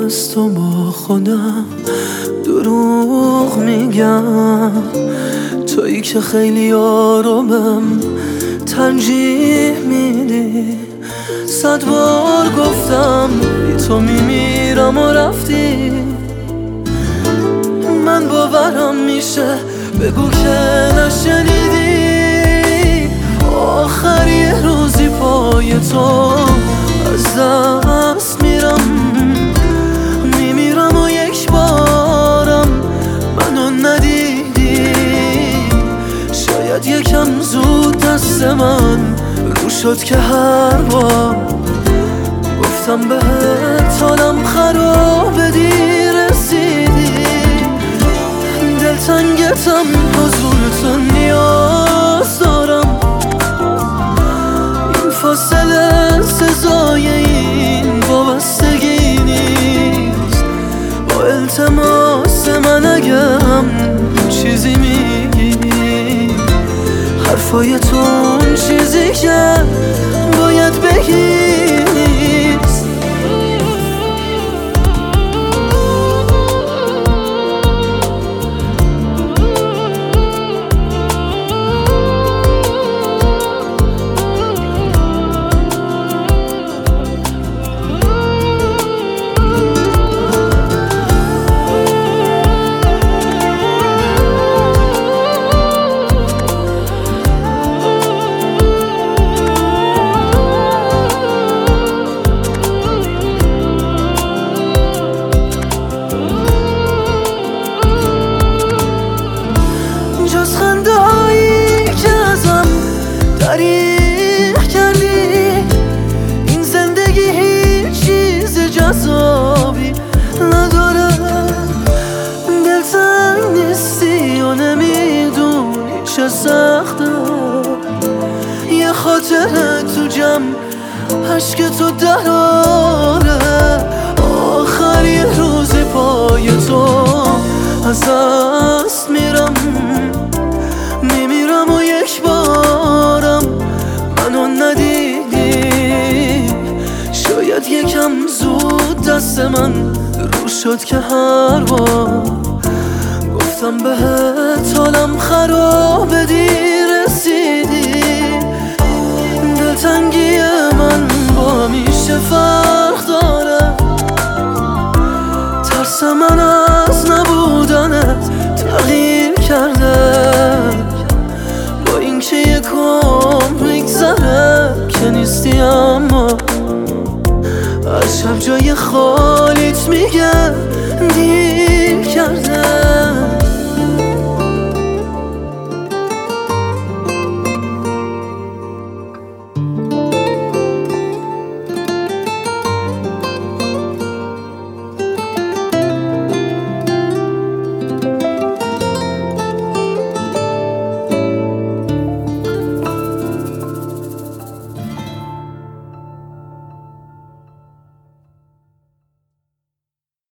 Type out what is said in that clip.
از تو با خودم دروغ میگم، تویی که خیلی آرومم ترجیح میدی. 100 بار گفتم بی تو میمیرم و رفتی، من باورم میشه بگو که نشنیدی. آخر یه روزی پای تو از دست میرم، میمیرم و یک بارم منو ندیدی. شاید یکم زود دست من رو شد که هر بار گفتم بهت حالم خرابه دیر رسیدی. دلتنگتم حضور تو نیاز دارم، این فاصله سزای این وابستگی نیست. با التماس من اگه هم چیزی میگی، حرفای تو اون چیزی که باید بگی نیست. جز خنده هایی که ازم دریغ کردی، این زندگی هیچ چیز جذابی نداره. دلتنگ نیستی و نمیدونی چه سخته، یه خاطره تو جمع عشق تو دراره. آخر یه روزی پای تو از دست میرم، میمیرم و یک بارم منو ندیدی. شاید یکم زود دست من رو شد که هر بار گفتم بهت حالم خرابه دیر رسیدی. دلتنگی من با میشه فرق داره، ترس من از نبودنت تغییر کرده. با اینکه یک عمر میگذره که نیستی، اما از شب جای خالیت میگه دیر کرده.